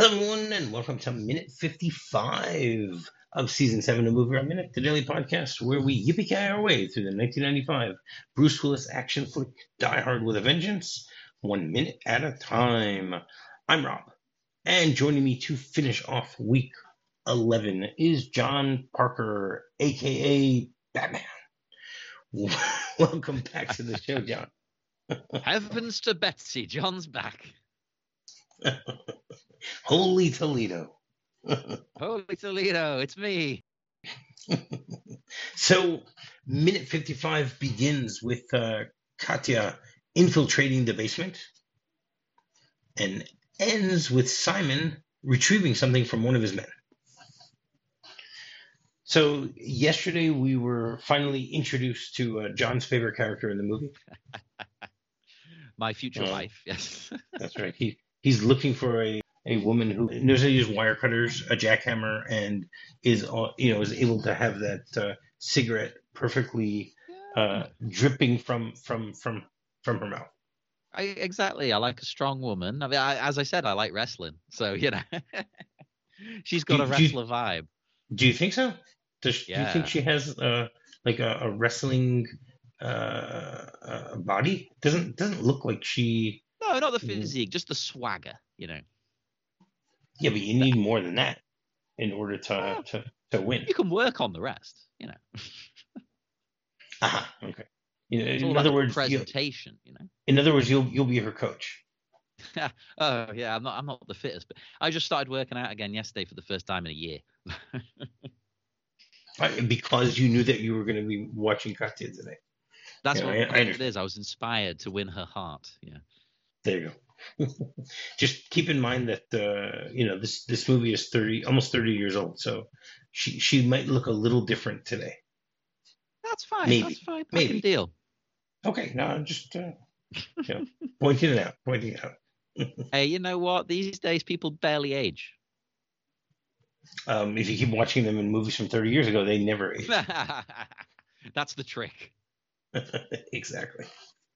Everyone, and welcome to minute 55 of season 7 of Movie Round Minute, the daily podcast where we yippee-ki our way through the 1995 Bruce Willis action flick Die Hard with a Vengeance, 1 minute at a time. I'm Rob, and joining me to finish off week 11 is John Parker, aka Batman. Welcome back to the show, John. Heavens to Betsy, John's back. Holy Toledo. Holy Toledo, it's me. So, minute 55 begins with Katya infiltrating the basement and ends with Simon retrieving something from one of his men. So, yesterday we were finally introduced to John's favorite character in the movie. My future wife, yes. That's right. He's looking for a woman who knows how to use wire cutters, a jackhammer, and is able to have that cigarette perfectly dripping from her mouth. Exactly. I like a strong woman. I mean, as I said, I like wrestling, so she's got a wrestler vibe. Do you think so? Do you think she has like a wrestling body? Doesn't look like she. No, not the physique, just the swagger. Yeah, but you need more than that in order to win. You can work on the rest, Okay. In other words, presentation. In other words, you'll be her coach. Oh yeah, I'm not the fittest, but I just started working out again yesterday for the first time in a year. Because you knew that you were going to be watching Katya today. That's what it is. I was inspired to win her heart. Yeah. There you go. Just keep in mind that this movie is almost 30 years old, so she might look a little different today. That's fine. Maybe. That's fine. Maybe. I can deal. Okay, no, I'm just pointing it out. Hey, you know what? These days, people barely age. If you keep watching them in movies from 30 years ago, they never age. That's the trick. Exactly.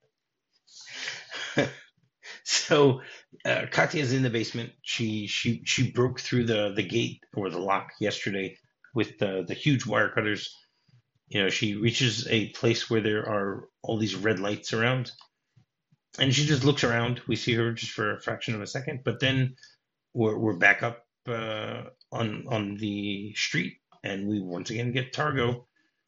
So Katya's in the basement. She broke through the gate or the lock yesterday with the huge wire cutters. She reaches a place where there are all these red lights around, and she just looks around. We see her just for a fraction of a second, but then we're back up on the street, and we once again get Targo,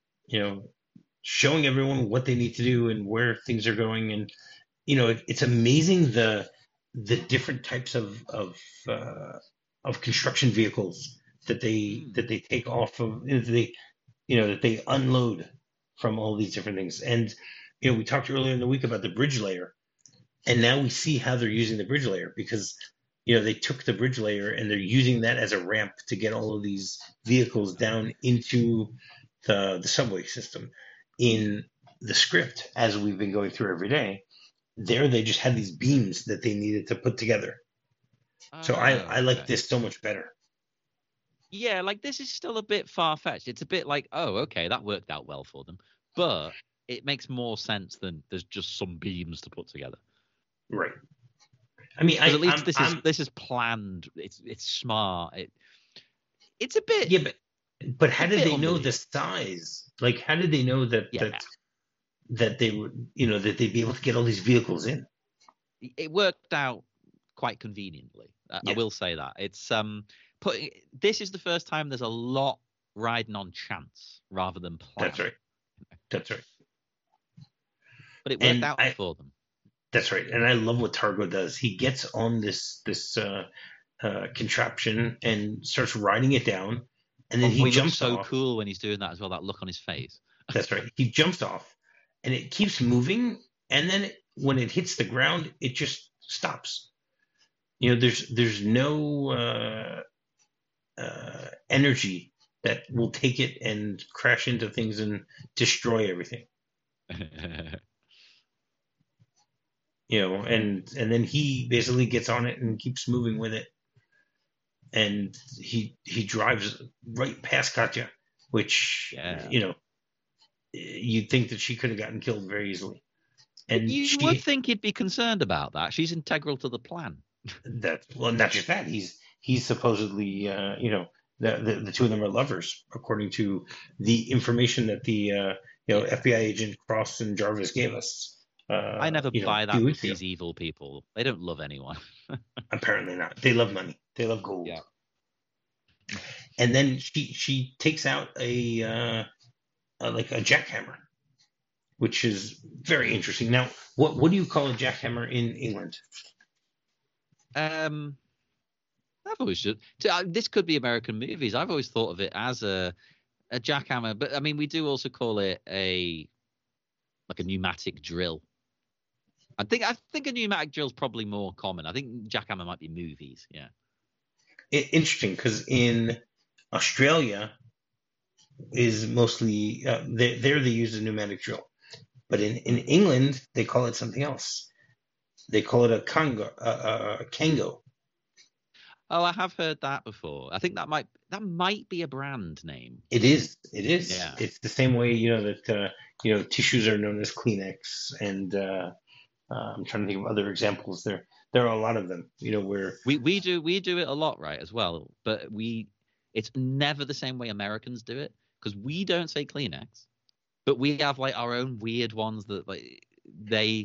showing everyone what they need to do and where things are going. And it's amazing the different types of construction vehicles that they take off of, that they unload from all these different things. And we talked earlier in the week about the bridge layer, and now we see how they're using the bridge layer, because they took the bridge layer and they're using that as a ramp to get all of these vehicles down into the subway system. In the script, as we've been going through every day, they just had these beams that they needed to put together. So I like this so much better. Yeah, like this is still a bit far-fetched. It's a bit like, oh, okay, that worked out well for them. But it makes more sense than there's just some beams to put together. Right. I mean, at least this is planned. It's smart. It's a bit. Yeah, but how did they know the size? Like, how did they know that they would, that they'd be able to get all these vehicles in? It worked out quite conveniently. I will say that. It's this is the first time there's a lot riding on chance rather than plan. That's right. But it worked out for them. That's right. And I love what Targo does. He gets on this contraption and starts riding it down. And then he jumps off. So cool when he's doing that as well, that look on his face. That's right. He jumps off and it keeps moving. And then when it hits the ground, it just stops. There's no energy that will take it and crash into things and destroy everything. And then he basically gets on it and keeps moving with it. And he drives right past Katya, which, you'd think that she could have gotten killed very easily. And you would think he'd be concerned about that. She's integral to the plan. Well, not just that. he's supposedly, the two of them are lovers, according to the information that the FBI agent Cross and Jarvis gave us. I never buy a that few with weeks ago. these evil people. They don't love anyone. Apparently not. They love money. They love gold. Yeah. And then she takes out a jackhammer, which is very interesting. Now, what do you call a jackhammer in England? I've always just this could be American movies. I've always thought of it as a jackhammer, but I mean we do also call it a pneumatic drill. I think a pneumatic drill is probably more common. I think jackhammer might be movies. Yeah. Interesting, because in Australia is mostly there they use a pneumatic drill, but in England they call it something else. They call it a Kango. Oh, I have heard that before. I think that might be a brand name. It is. Yeah. It's the same way that tissues are known as Kleenex, and I'm trying to think of other examples. There are a lot of them. Where we do it a lot, right, as well. But it's never the same way Americans do it, because we don't say Kleenex, but we have like our own weird ones that like they.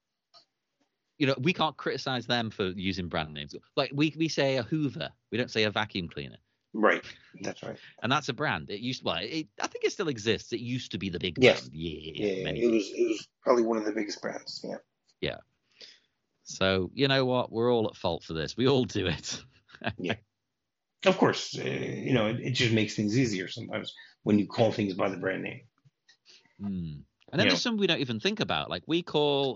We can't criticize them for using brand names. Like we say a Hoover, we don't say a vacuum cleaner. Right, that's right. And that's a brand. It used I think it still exists. It used to be the big brand. Yeah. It was probably one of the biggest brands. Yeah. Yeah. So you know what? We're all at fault for this. We all do it. Yeah. Of course, it just makes things easier sometimes when you call things by the brand name. And then there's some we don't even think about. Like we call.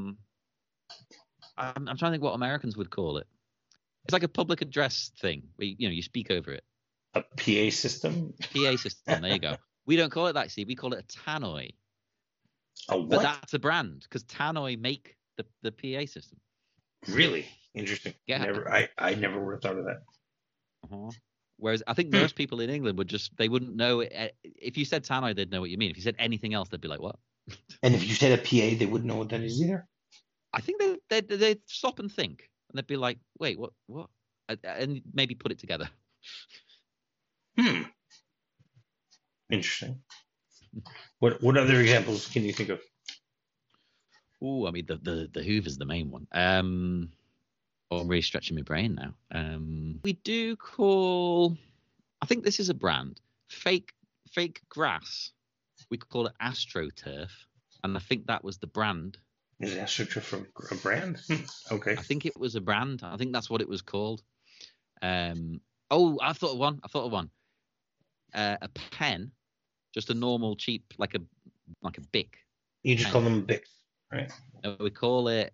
I'm trying to think what Americans would call it. It's like a public address thing where you speak over it. A PA system? PA system, there you go. We don't call it that, see. We call it a tannoy. A what? But that's a brand, because tannoy make the PA system. Really? Interesting. Yeah. I never would have thought of that. Uh-huh. Whereas I think most people in England they wouldn't know it. If you said tannoy, they'd know what you mean. If you said anything else, they'd be like, what? And if you said a PA, they wouldn't know what that is either? I think they'd stop and think, and they'd be like, "Wait, what?" And maybe put it together. Interesting. What other examples can you think of? Oh, I mean the Hoover's the main one. I'm really stretching my brain now. We do call. I think this is a brand. Fake grass. We could call it AstroTurf, and I think that was the brand. Is AstroTurf a brand? Okay. I think it was a brand. I think that's what it was called. I thought of one. A pen, just a normal cheap, like a Bic. You just call them Bics, right? We call it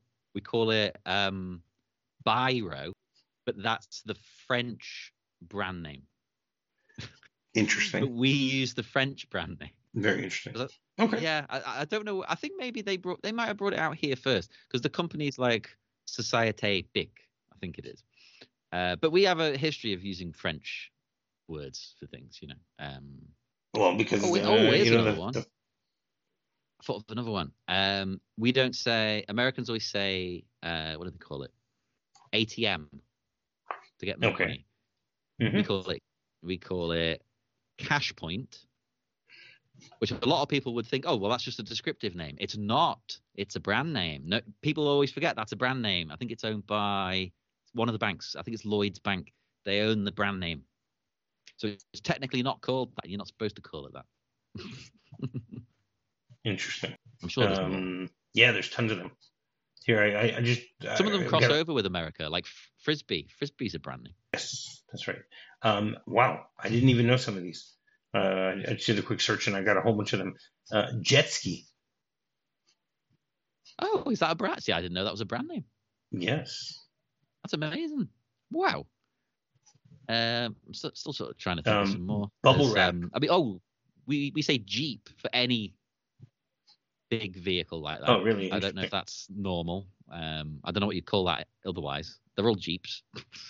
Biro, but that's the French brand name. Interesting. But we use the French brand name. Very interesting. Okay. Yeah, I don't know. I think maybe they might have brought it out here first, because the company's like Société Bic, I think it is. But we have a history of using French words for things, Well, because here's another one. I thought of another one. We don't say. Americans always say. What do they call it? ATM to get more money. Mm-hmm. We call it cash point, which a lot of people would think, oh, well, that's just a descriptive name. It's not. It's a brand name. No, people always forget that's a brand name. I think it's owned by one of the banks. I think it's Lloyd's Bank. They own the brand name. So it's technically not called that. You're not supposed to call it that. Interesting. I'm sure there's more. Yeah, there's tons of them. Here, I just... Some of them cross over with America, like Frisbee. Frisbee's a brand name. Yes, that's right. Wow, I didn't even know some of these. I just did a quick search and I got a whole bunch of them. Jet ski. Oh, is that a brand? See, I didn't know that was a brand name. Yes. That's amazing. Wow. I'm still sort of trying to think of some more. Bubble wrap. We say Jeep for any big vehicle like that. Oh, really? I don't know if that's normal. I don't know what you'd call that otherwise. They're all Jeeps.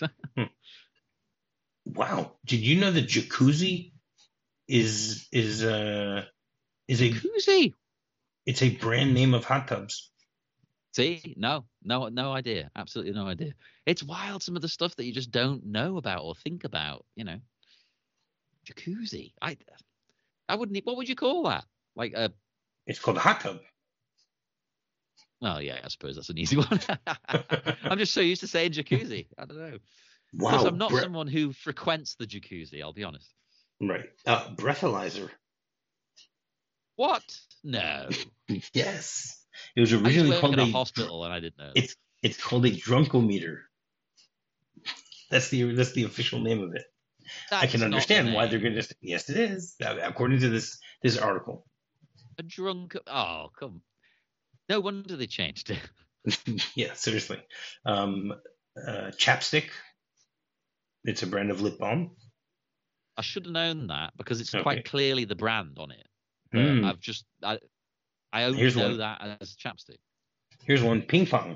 Wow. Did you know that jacuzzi is a jacuzzi? It's a brand name of hot tubs. See, no idea. Absolutely no idea. It's wild, some of the stuff that you just don't know about or think about. Jacuzzi. I wouldn't. What would you call that? Like a. It's called a hot tub. Well, yeah, I suppose that's an easy one. I'm just so used to saying jacuzzi. I don't know. Wow. Because I'm not someone who frequents the jacuzzi, I'll be honest. Right. Breathalyzer. What? No. Yes. It was originally called a hospital, and I didn't know. It's called a drunkometer. That's the official name of it. I can understand why they're going to. Yes, it is. According to this article. A drunk. Oh, come. No wonder they changed it. Yeah, seriously. Chapstick. It's a brand of lip balm. I should have known that because it's quite clearly the brand on it. But I only know that as chapstick. Here's one, ping pong.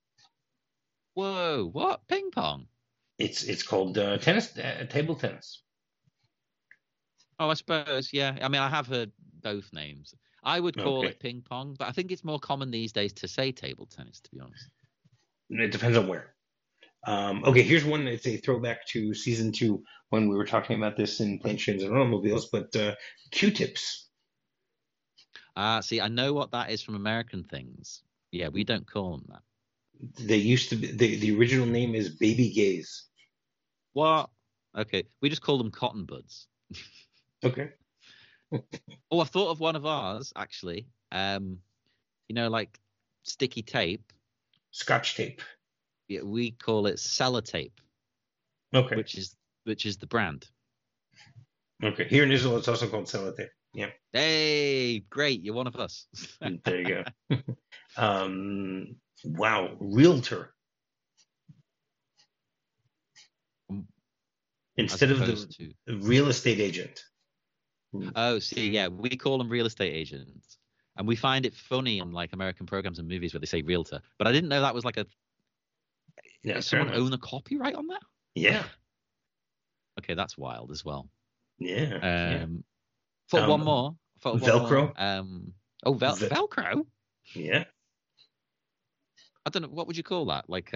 Whoa, what? Ping pong? It's called tennis, table tennis. Oh, I suppose, yeah. I mean, I have heard both names. I would call it ping pong, but I think it's more common these days to say table tennis, to be honest. It depends on where. Okay, here's one. It's a throwback to season 2 when we were talking about this in Planes, Trains, and Automobiles, but Q-tips. See, I know what that is from American things. Yeah, we don't call them that. They used to be, the original name is baby gays. What? Okay, we just call them cotton buds. Okay. Oh, I thought of one of ours, actually. Like sticky tape. Scotch tape. Yeah, we call it sellotape. Okay. Which is the brand. Okay. Here in Israel, it's also called sellotape. Yeah. Hey, great. You're one of us. There you go. Wow. Realtor. Instead of the real estate agent. Oh, see, yeah, we call them real estate agents. And we find it funny on like American programs and movies where they say realtor. But I didn't know that was like does someone own a copyright on that? Yeah. Okay, that's wild as well. Yeah. One more. Velcro. Velcro? Yeah. I don't know. What would you call that? Like,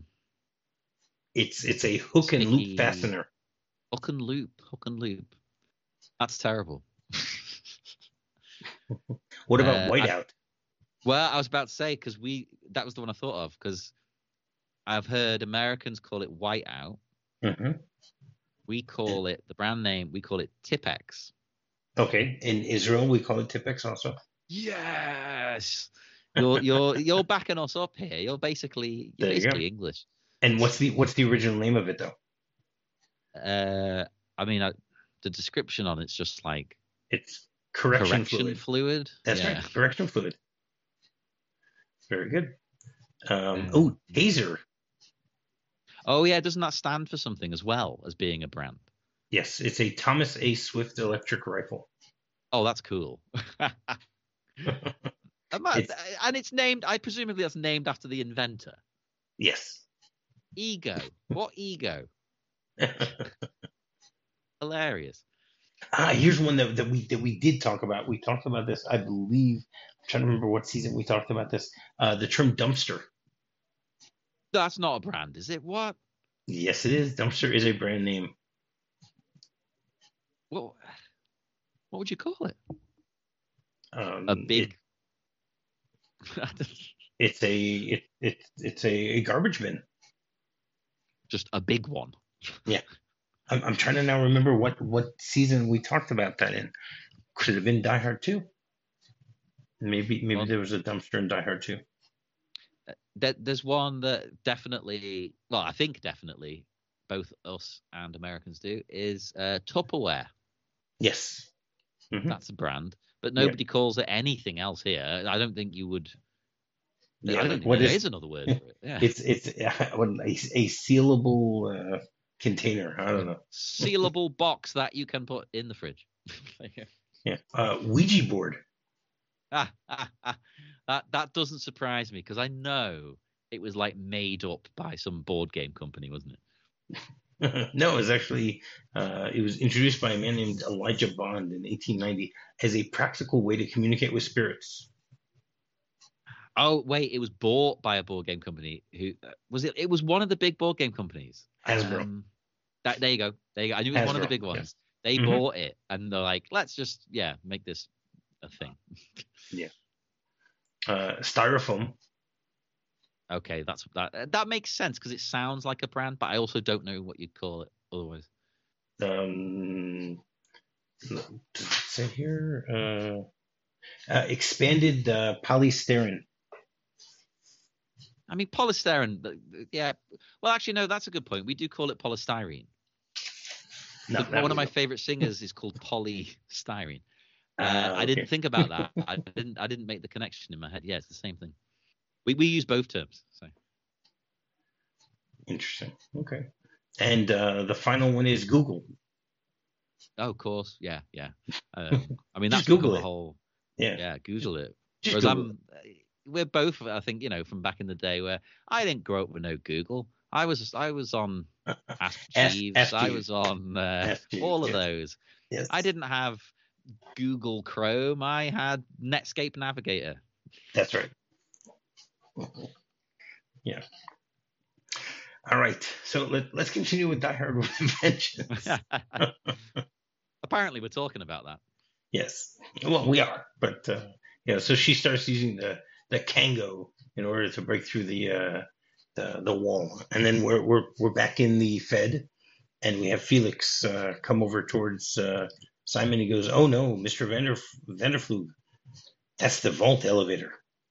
it's a hook and loop fastener. Hook and loop. That's terrible. What about whiteout? I was about to say, because that was the one I thought of, because I've heard Americans call it whiteout. Mm-hmm. We call it, the brand name, we call it Tipp-Ex. Okay. In Israel, we call it Tipp-Ex also. Yes. You're backing us up here. You're basically English. And what's the original name of it though? I mean, the description on it's just like it's correction fluid. That's right, correction fluid. Very good. Taser. Oh yeah, doesn't that stand for something as well as being a brand? Yes, it's a Thomas A. Swift electric rifle. Oh, that's cool. And it's named. Presumably that's named after the inventor. Yes. Ego. What ego? Hilarious. Here's one that we did talk about. We talked about this, I believe. I'm trying to remember what season we talked about this. The term dumpster. That's not a brand, is it? What? Yes, it is. Dumpster is a brand name. What would you call it? A big. It's a garbage bin. Just a big one. Yeah. I'm trying to now remember what season we talked about that in. Could it have been Die Hard 2? Maybe there was a dumpster in Die Hard 2. There's one that definitely, well, I think definitely both us and Americans do, is Tupperware. Yes. Mm-hmm. That's a brand, but nobody calls it anything else here. I don't think you would. Yeah, I don't think there is another word for it. Yeah. It's a sealable container. I don't know. Sealable box that you can put in the fridge. Yeah. Ouija board. That doesn't surprise me because I know it was like made up by some board game company, wasn't it? No, it was actually it was introduced by a man named Elijah Bond in 1890 as a practical way to communicate with spirits. Oh wait, it was bought by a board game company. Who was it? It was one of the big board game companies. Hasbro. There you go. There you go. I knew it was one of the big ones. Yeah. They bought it, and they're like, let's just make this a thing. Yeah. Styrofoam. Okay, that makes sense because it sounds like a brand, but I also don't know what you'd call it otherwise. Does it say here? Expanded polystyrene. I mean, polystyrene, yeah. Well, actually, no, that's a good point. We do call it polystyrene. No, one of my favorite singers is called Polystyrene. I didn't think about that. I didn't make the connection in my head. Yeah, it's the same thing. We use both terms. So interesting. Okay. And the final one is Google. Oh, of course. Yeah. I mean, that's Google the whole. Yeah, Google it. Whereas Google we're both, I think, from back in the day where I didn't grow up with no Google. I was on Ask Jeeves. I was on all of those. Yes. I didn't have Google Chrome. I had Netscape Navigator. That's right. Yeah. All right. So let's continue with Die Hard with Vengeance. Apparently, we're talking about that. Yes. Well, we are, but so she starts using the Kango in order to break through the wall, and then we're back in the Fed, and we have Felix come over towards Simon. He goes, "Oh no, Mr. Vanderflug, that's the vault elevator."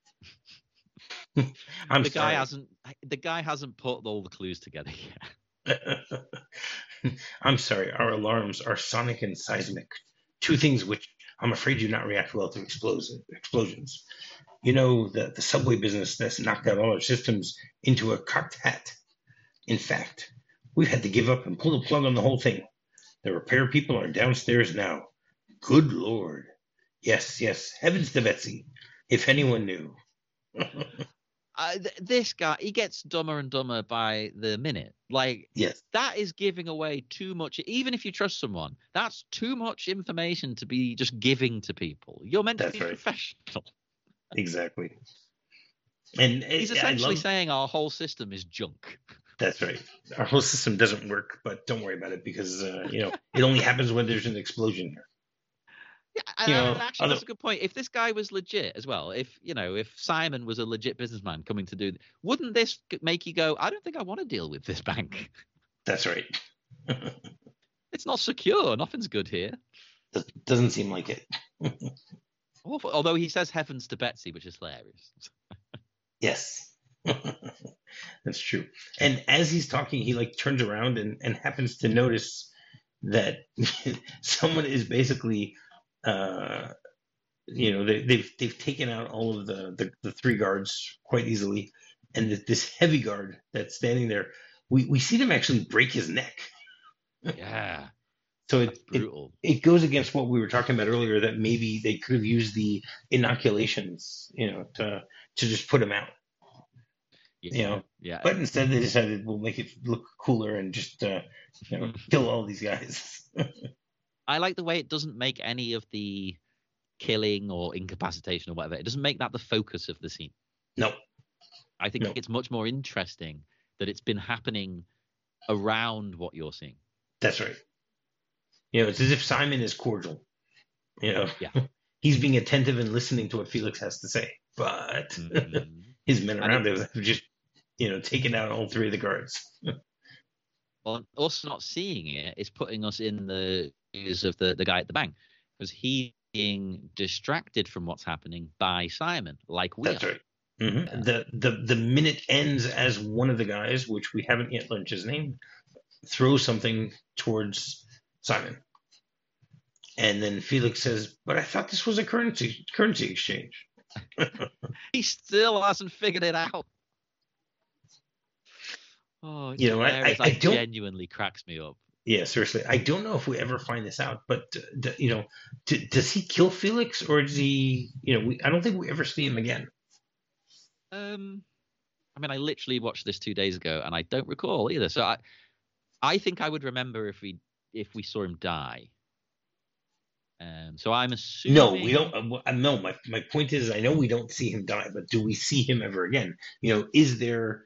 The guy hasn't put all the clues together yet. I'm sorry. Our alarms are sonic and seismic, two things which I'm afraid do not react well to explosions. You know, the subway business that's knocked out all our systems into a cocked hat. In fact, we've had to give up and pull the plug on the whole thing. The repair people are downstairs now. Good Lord. Yes, heavens to Betsy. If anyone knew. This guy, he gets dumber and dumber by the minute. Like, yes, that is giving away too much. Even if you trust someone, that's too much information to be just giving to people. You're meant to be professional. Exactly. And he's essentially saying our whole system is junk. That's right. Our whole system doesn't work, but don't worry about it because it only happens when there's an explosion here. Yeah, actually, that's a good point. If this guy was legit as well, if Simon was a legit businessman coming to do, wouldn't this make you go, I don't think I want to deal with this bank? That's right. It's not secure. Nothing's good here. Doesn't seem like it. Although he says heavens to Betsy, which is hilarious. Yes. That's true. And as he's talking, he turns around and happens to notice that someone is basically they've taken out all of the three guards quite easily, and this heavy guard that's standing there, we see them actually break his neck. Yeah. So it goes against what we were talking about earlier, that maybe they could have used the inoculations, to just put him out. Yeah. But instead they decided we'll make it look cooler and just kill all these guys. I like the way it doesn't make any of the killing or incapacitation or whatever. It doesn't make that the focus of the scene. No. I think it's much more interesting that it's been happening around what you're seeing. That's right. It's as if Simon is cordial. Yeah. He's being attentive and listening to what Felix has to say. But his men around him have just, taken out all three of the guards. Well, us not seeing it is putting us in the shoes of the guy at the bank, because he's being distracted from what's happening by Simon, like we That's are. Right. Mm-hmm. The minute ends as one of the guys, which we haven't yet learned his name, throws something towards Simon. And then Felix says, "But I thought this was a currency exchange." He still hasn't figured it out. Oh, I genuinely cracks me up. Yeah, seriously. I don't know if we ever find this out, but does he kill Felix, or does he? I don't think we ever see him again. I mean, I literally watched this 2 days ago, and I don't recall either. So I think I would remember if we saw him die. So I'm assuming. No, we don't. No, my point is, I know we don't see him die, but do we see him ever again? Is there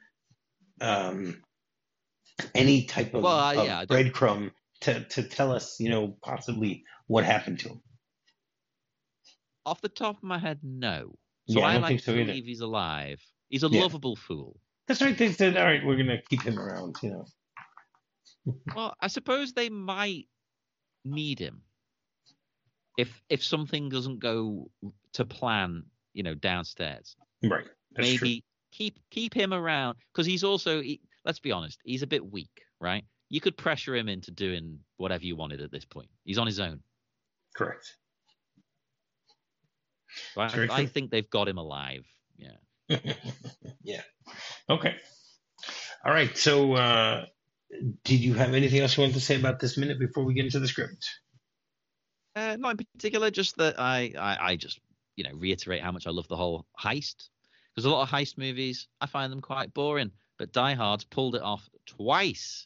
any type of, yeah, breadcrumb to tell us, possibly what happened to him? Off the top of my head, no. So Yeah, I I don't like think so to either. believe he's alive. He's a Yeah. lovable fool. That's right. They said, all right, we're gonna keep him around. Well, I suppose they might need him if something doesn't go to plan, downstairs. Right. That's Maybe true. keep him around because he's also. Let's be honest, he's a bit weak, right? You could pressure him into doing whatever you wanted at this point. He's on his own. Correct. So I think they've got him alive. Yeah. Yeah. Okay. All right. So, did you have anything else you wanted to say about this minute before we get into the script? Not in particular. Just that I just reiterate how much I love the whole heist. Because a lot of heist movies, I find them quite boring. But Die Hard's pulled it off twice.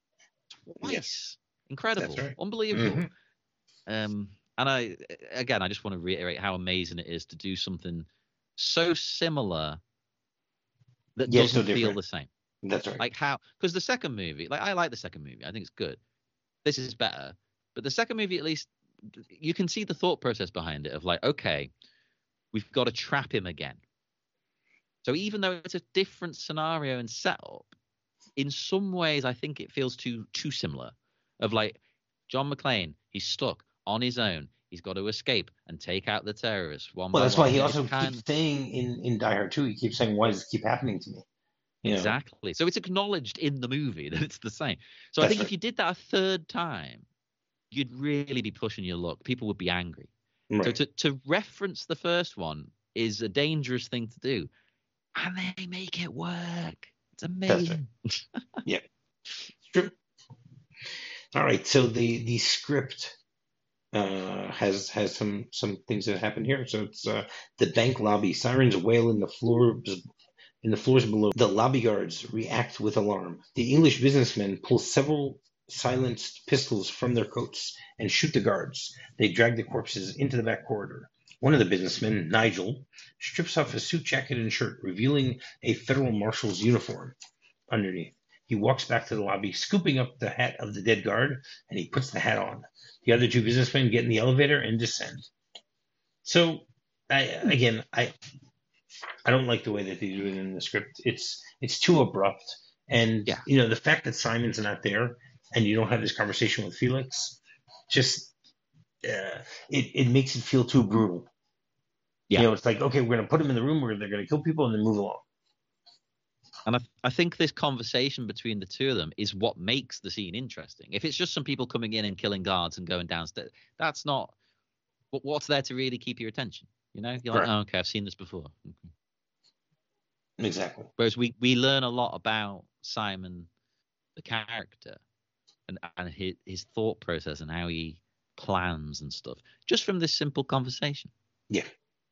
Yes. Incredible. Right. Unbelievable. And I just want to reiterate how amazing it is to do something so similar that doesn't feel the same. That's right. Like how, because the second movie, I like the second movie. I think it's good. This is better. But the second movie, at least, you can see the thought process behind it of like, okay, we've got to trap him again. So even though it's a different scenario and setup, in some ways, I think it feels too similar. Of like, John McClane, he's stuck on his own. He's got to escape and take out the terrorists one by one. Well, that's why he also keeps saying in Die Hard 2, he keeps saying, why does this keep happening to me? Exactly. So it's acknowledged in the movie that it's the same. So I think if you did that a third time, you'd really be pushing your luck. People would be angry. Right. So to reference the first one is a dangerous thing to do. And they make it work. It's amazing. That's right. Yeah. It's true. All right. So the script has some things that happen here. So it's the bank lobby. Sirens wail in the floors below. The lobby guards react with alarm. The English businessmen pull several silenced pistols from their coats and shoot the guards. They drag the corpses into the back corridor. One of the businessmen, Nigel, strips off his suit jacket and shirt, revealing a federal marshal's uniform underneath. He walks back to the lobby, scooping up the hat of the dead guard, and he puts the hat on. The other two businessmen get in the elevator and descend. So, I don't like the way that they do it in the script. It's too abrupt, and the fact that Simon's not there and you don't have this conversation with Felix, just it makes it feel too brutal. Yeah. It's like, okay, we're going to put them in the room where they're going to kill people and then move along. And I think this conversation between the two of them is what makes the scene interesting. If it's just some people coming in and killing guards and going downstairs, that's not what's there to really keep your attention. You're like, oh, okay, I've seen this before. Exactly. Whereas we learn a lot about Simon, the character, and his thought process and how he plans and stuff, just from this simple conversation. Yeah.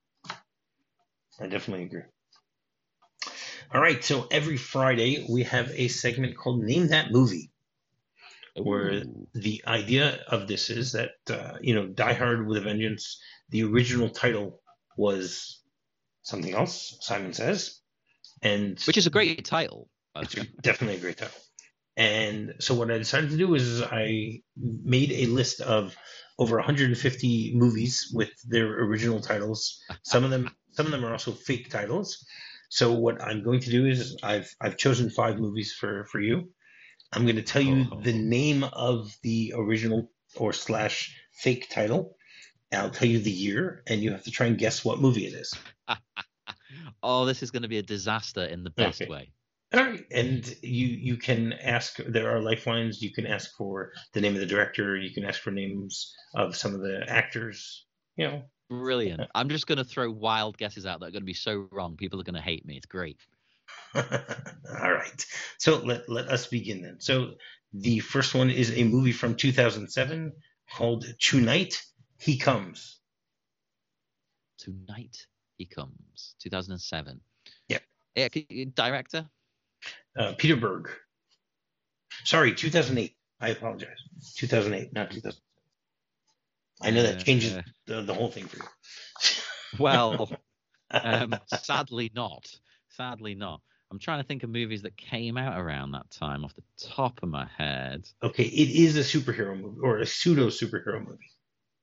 I definitely agree. All right, so every Friday we have a segment called Name That Movie, where the idea of this is that, Die Hard with a Vengeance, the original title was something else, Simon says. Which is a great title. It's definitely a great title. And so what I decided to do is I made a list of over 150 movies with their original titles. Some of them are also fake titles. So what I'm going to do is I've chosen 5 movies for you. I'm going to tell you the name of the original or / fake title. I'll tell you the year, and you have to try and guess what movie it is. Oh, this is going to be a disaster in the best way. All right, and you can ask. There are lifelines. You can ask for the name of the director. You can ask for names of some of the actors. Brilliant. I'm just going to throw wild guesses out that are going to be so wrong. People are going to hate me. It's great. All right. So let us begin then. So the first one is a movie from 2007 called Tonight He Comes. Tonight He Comes. 2007. Yeah. Director? Peter Berg. Sorry, 2008. I apologize. 2008, not 2000. I know that changes the whole thing for you. Well, sadly not. Sadly not. I'm trying to think of movies that came out around that time off the top of my head. Okay, it is a superhero movie or a pseudo superhero movie.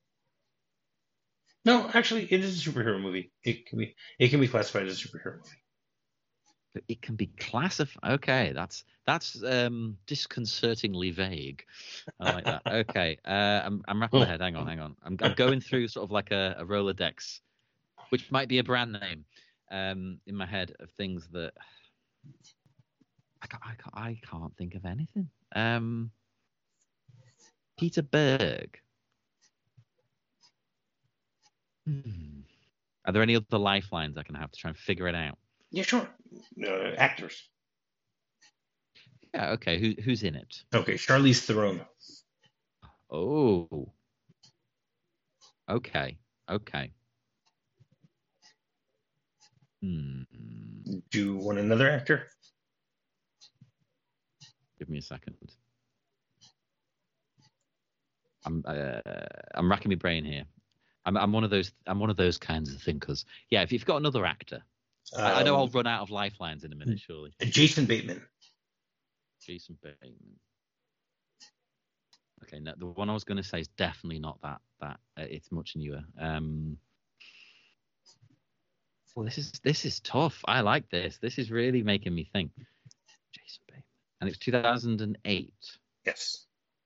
No, actually, it is a superhero movie. It can be classified as a superhero movie. It can be classified. Okay, that's disconcertingly vague. I like that. Okay, I'm wrapping my head. Hang on. I'm going through sort of like a Rolodex, which might be a brand name, in my head of things that I can't think of anything. Peter Berg. Are there any other lifelines I can have to try and figure it out? Yeah, sure. Actors. Yeah, okay. Who's in it? Okay, Charlize Theron. Oh. Okay. Do you want another actor? Give me a second. I'm racking my brain here. I'm one of those kinds of thinkers. Yeah, if you've got another actor, I know I'll run out of lifelines in a minute, surely. Jason Bateman. Jason Bateman. Okay, no, the one I was going to say is definitely not that. It's much newer. Well, this is tough. I like this. This is really making me think. Jason Bateman, and it's 2008. Yes.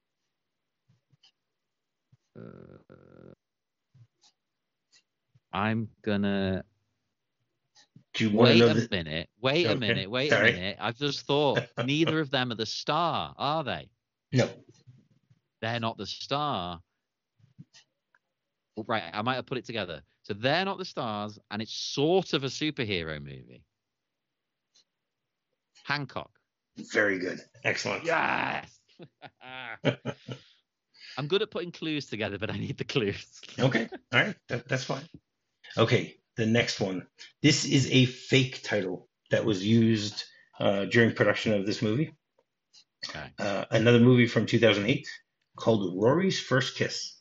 I'm gonna. Wait a minute. I've just thought neither of them are the star, are they? No. They're not the star. Right, I might have put it together. So they're not the stars, and it's sort of a superhero movie. Hancock. Very good. Excellent. Yes. I'm good at putting clues together, but I need the clues. Okay. All right. That's fine. Okay. The next one. This is a fake title that was used during production of this movie. Okay. Another movie from 2008 called Rory's First Kiss.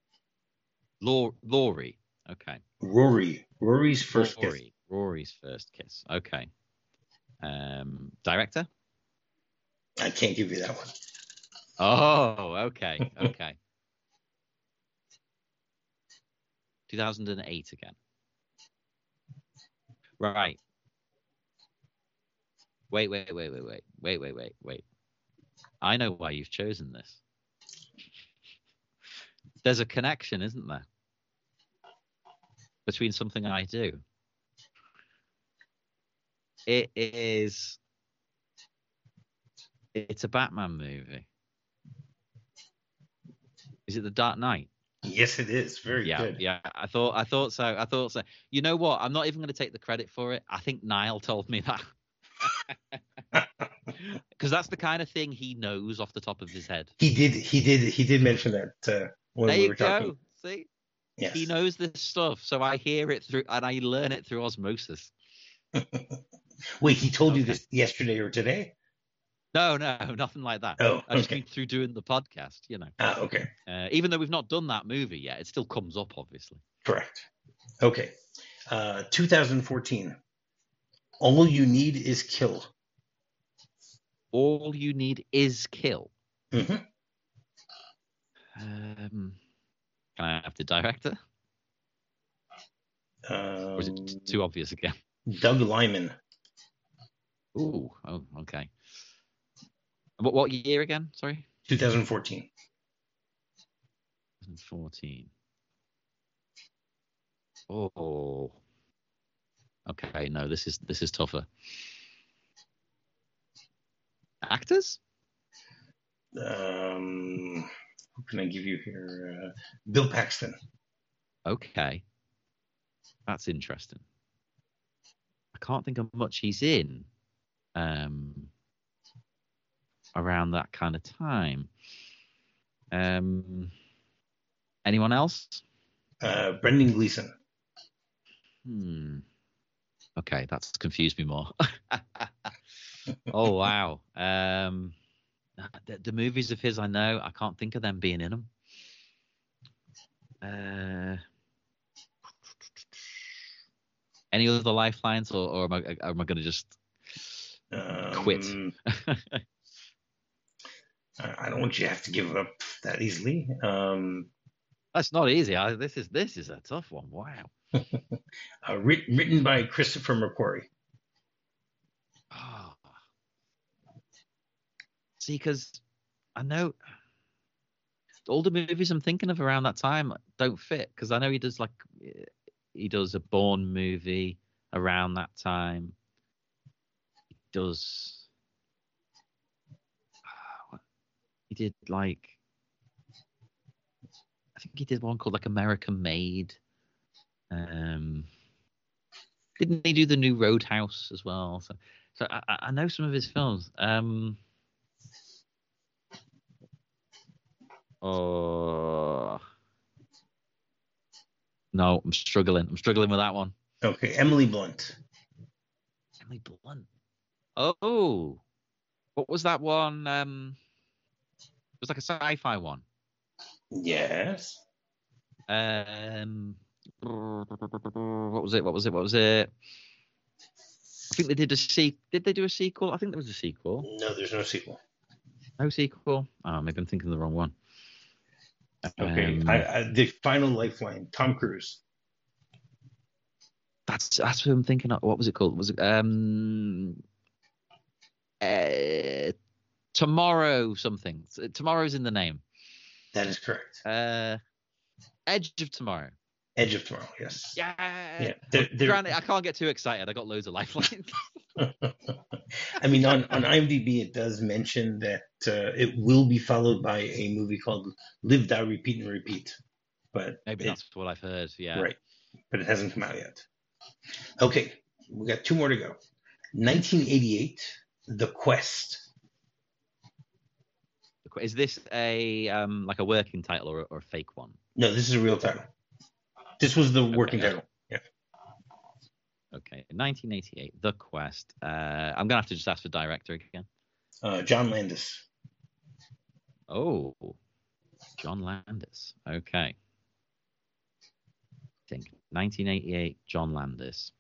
Laurie. Okay. Rory's First Kiss. Rory's First Kiss. Okay. Director? I can't give you that one. Oh, okay. 2008 again. Right. Wait. I know why you've chosen this. There's a connection, isn't there? Between something I do. It's a Batman movie. Is it The Dark Knight? Yes, it is. Very good. Yeah. I thought so. You know what? I'm not even going to take the credit for it. I think Niall told me that. Because that's the kind of thing he knows off the top of his head. He did mention that when we were talking. See? Yes. He knows this stuff, so I hear it through and I learn it through osmosis. Wait, he told you this yesterday or today? No, nothing like that. Oh, okay. I just mean through doing the podcast, you know. Okay. Even though we've not done that movie yet, it still comes up, obviously. Correct. Okay. 2014. All You Need Is Kill. All You Need Is Kill. Mm-hmm. Can I have the director? Or is it too obvious again? Doug Liman. Ooh, oh, okay. What year again? Sorry. 2014. 2014. Oh. Okay, no, this is tougher. Actors? Who can I give you here? Bill Paxton. Okay. That's interesting. I can't think of much he's in around that kind of time. Anyone else? Brendan Gleeson. Okay, that's confused me more. Oh, wow. The movies of his I know, I can't think of them being in them. Any other lifelines, or am I going to just quit? I don't want you to have to give up that easily. That's not easy. This is a tough one. Wow. Written by Christopher McQuarrie. Oh. See, because I know all the movies I'm thinking of around that time don't fit, because I know he does a Bourne movie around that time. He does. He did I think he did one called American Made. Didn't he do the new Roadhouse as well? So I know some of his films. Oh no, I'm struggling. I'm struggling with that one. Okay, Emily Blunt. Emily Blunt. Oh, what was that one? It was like a sci-fi one. Yes. What was it? I think they did a sequel. Did they do a sequel? I think there was a sequel. No, there's no sequel. No sequel? Oh, maybe I'm thinking of the wrong one. Okay. The Final Lifeline, Tom Cruise. That's what I'm thinking of. What was it called? Was it Tomorrow something? Tomorrow's in the name. That is correct. Edge of Tomorrow. Edge of Tomorrow, yes. Yeah. Granted, I can't get too excited. I got loads of lifelines. I mean, on IMDb, it does mention that it will be followed by a movie called Live, Die, Repeat, and Repeat. But maybe that's what I've heard, yeah. Right. But it hasn't come out yet. Okay, we got two more to go. 1988, The Quest. Is this a like a working title or a fake one? No, this is a real title. This was the working title. Yeah. Okay, 1988, The Quest. I'm gonna have to just ask for director again. John Landis. Oh, John Landis. Okay. I think 1988, John Landis.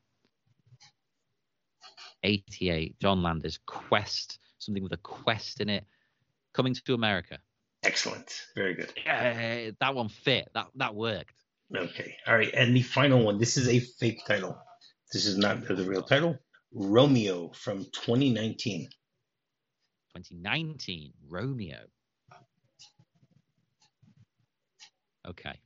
88, John Landis. Quest, something with a quest in it. Coming to America. Excellent. Very good. Yeah, that one fit. That worked. Okay. All right. And the final one. This is a fake title. This is not the real title. Romeo from 2019. 2019. Romeo. Okay.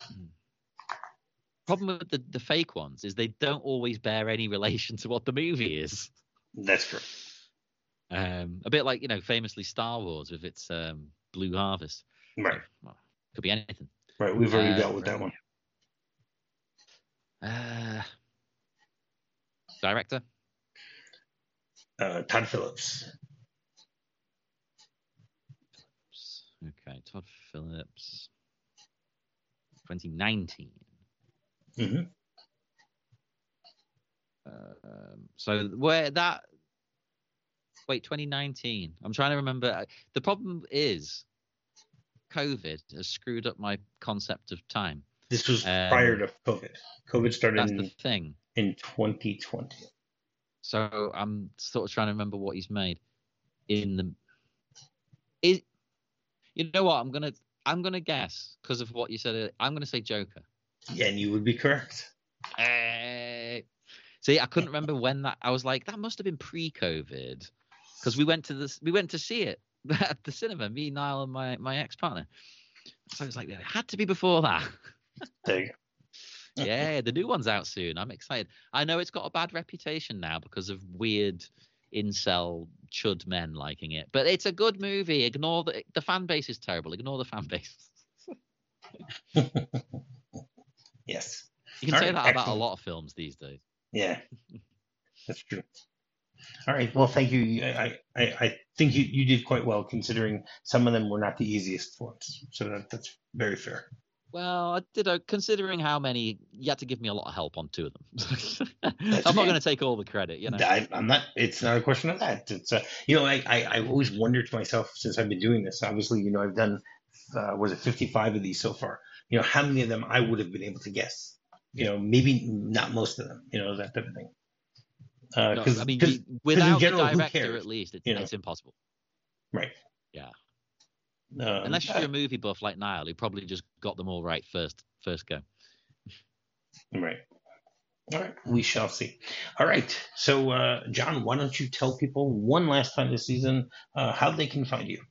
Problem with the fake ones is they don't always bear any relation to what the movie is. That's true. A bit like, famously Star Wars with its Blue Harvest. Right. Well, could be anything. Right. We've already dealt with that one. Director? Todd Phillips. Okay, Todd Phillips. 2019. Mm-hmm. So where that... Wait, 2019. I'm trying to remember. The problem is COVID has screwed up my concept of time. This was prior to COVID. COVID started that's the thing. In 2020. So I'm sort of trying to remember what he's made. You know what? I'm gonna guess because of what you said. I'm gonna say Joker. Yeah, and you would be correct. See, I couldn't remember when that. I was like, that must have been pre-COVID. Because we went to see it at the cinema, me, Niall, and my ex-partner. So it's like, it had to be before that. There you go. Yeah, the new one's out soon. I'm excited. I know it's got a bad reputation now because of weird incel chud men liking it. But it's a good movie. Ignore the fan base is terrible. Ignore the fan base. Yes. You can say that about a lot of films these days. Yeah, that's true. All right. Well, thank you. I think you did quite well considering some of them were not the easiest ones. So that's very fair. Well, I did. Considering how many, you had to give me a lot of help on two of them. I'm not going to take all the credit. I'm not. It's not a question of that. It's I always wondered to myself since I've been doing this. Obviously, I've done was it 55 of these so far. how many of them I would have been able to guess. Maybe not most of them. That type of thing. Without general, the director, at least, it's impossible. Right. Yeah. Unless you're a movie buff like Niall, who probably just got them all right first go. Right. All right. We shall see. All right. So, John, why don't you tell people one last time this season how they can find you?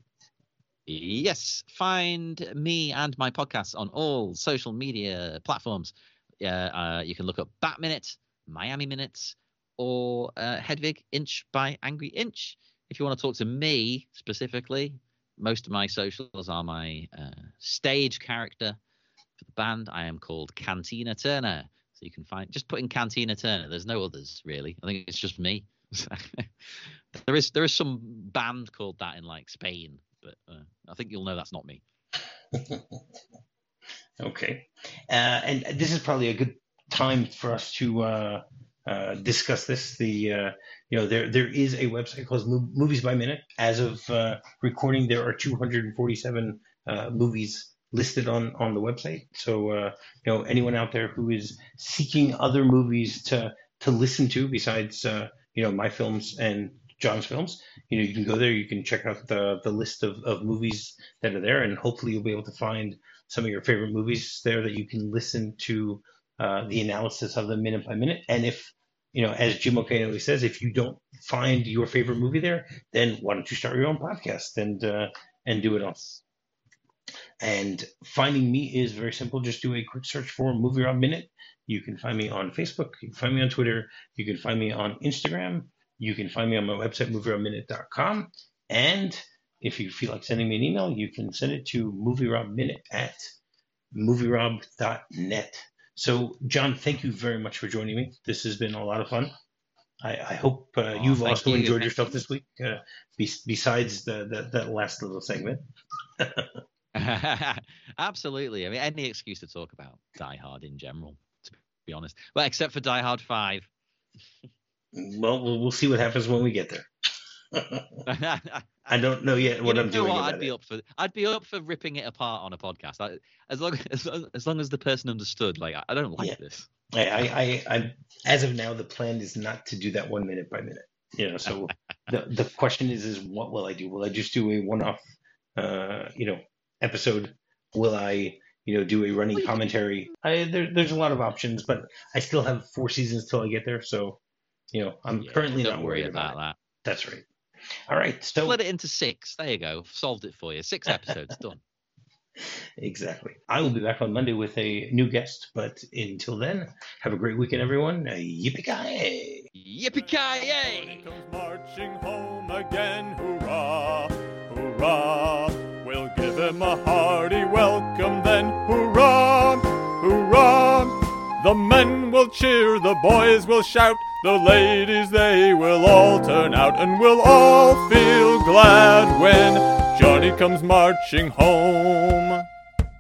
Yes. Find me and my podcasts on all social media platforms. You can look up Bat Minute, Miami Minutes, or Hedwig Inch by Angry Inch. If you want to talk to me specifically, most of my socials are my stage character for the band. I am called Cantina Turner. So you can just put in Cantina Turner. There's no others, really. I think it's just me. There is some band called that in like Spain, but I think you'll know that's not me. Okay. And this is probably a good time for us to discuss this. There is a website called Movies by Minute. As of recording, there are 247 movies listed on the website. So anyone out there who is seeking other movies to listen to besides my films and John's films, you can go there. You can check out the list of movies that are there, and hopefully you'll be able to find some of your favorite movies there that you can listen to the analysis of them minute by minute. And if as Jim O'Kane always says, if you don't find your favorite movie there, then why don't you start your own podcast and do it all? And finding me is very simple. Just do a quick search for Movie Rob Minute. You can find me on Facebook. You can find me on Twitter. You can find me on Instagram. You can find me on my website, movierobminute.com. And if you feel like sending me an email, you can send it to movierob@movierob.net. So, John, thank you very much for joining me. This has been a lot of fun. I hope you've also enjoyed yourself this week, besides that last little segment. Absolutely. I mean, any excuse to talk about Die Hard in general, to be honest. Well, except for Die Hard 5. Well, we'll see what happens when we get there. I don't know yet what I'm doing. I'd be up for ripping it apart on a podcast. As long as the person understood. Like, I don't like this. I as of now, the plan is not to do that 1 minute by minute. So the question is what will I do? Will I just do a one-off, episode? Will I, do a running commentary? There's a lot of options, but I still have 4 seasons till I get there. So, I'm currently not worried about that. That's right. All right. So split it into 6. There you go. Solved it for you. 6 episodes done. Exactly. I will be back on Monday with a new guest, but until then, have a great weekend, everyone. Yippee-ki-yay! Yippee-ki-yay! Comes marching home again. Hurrah! Hurrah! We'll give him a hearty welcome then. Hurrah! Hurrah! The men will cheer, the boys will shout, the ladies, they will all turn out, and we'll all feel glad when Johnny comes marching home.